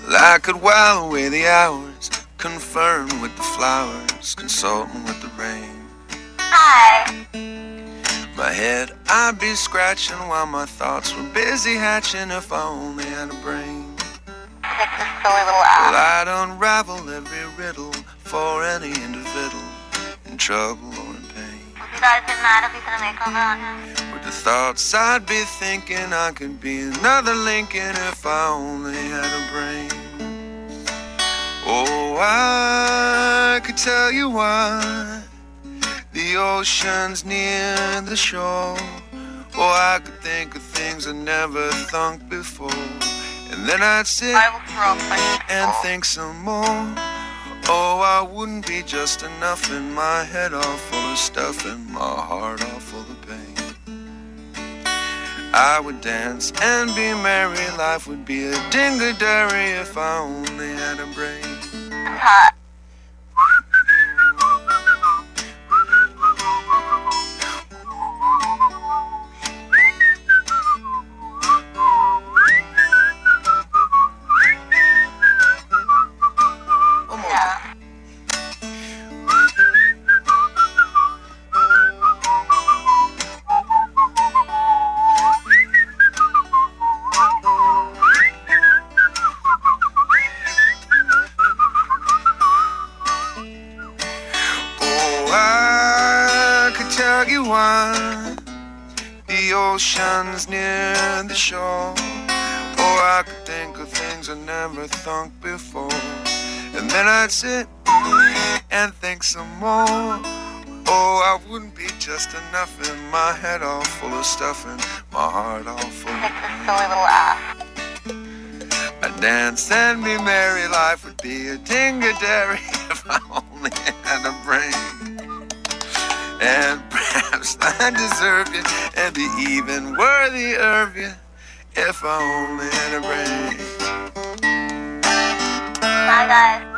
I could while away the hours, conferring with the flowers, consulting with the rain. Hi. My head I'd be scratching while my thoughts were busy hatching. If I only had a brain, Like this silly little well, app. I'd unravel every riddle for any individual in trouble or in pain. Would you guys get mad if we put a makeover on him? With the thoughts I'd be thinking, I could be another Lincoln if I only had a brain. Oh, I could tell you why the ocean's near the shore. Oh, I could think of things I never thunk before, and then I'd sit I will throw up and think some more. Oh, I wouldn't be just enough, in my head all full of stuff and my heart all full of pain. I would dance and be merry, life would be a ding-a-dairy if I only had a brain. hot. One more Yeah. time. Oh, I could tell you why the ocean's near the shore. Oh, I could think of things I never thunk before, and then I'd sit and think some more. Oh, I wouldn't be just enough, in my head all full of stuff and my heart all full of Like this silly little app. I'd dance and be merry, life would be a ding-a-dairy if I only had a brain. And perhaps I deserve you and be even worthy of you if I only had a brain. Bye, guys.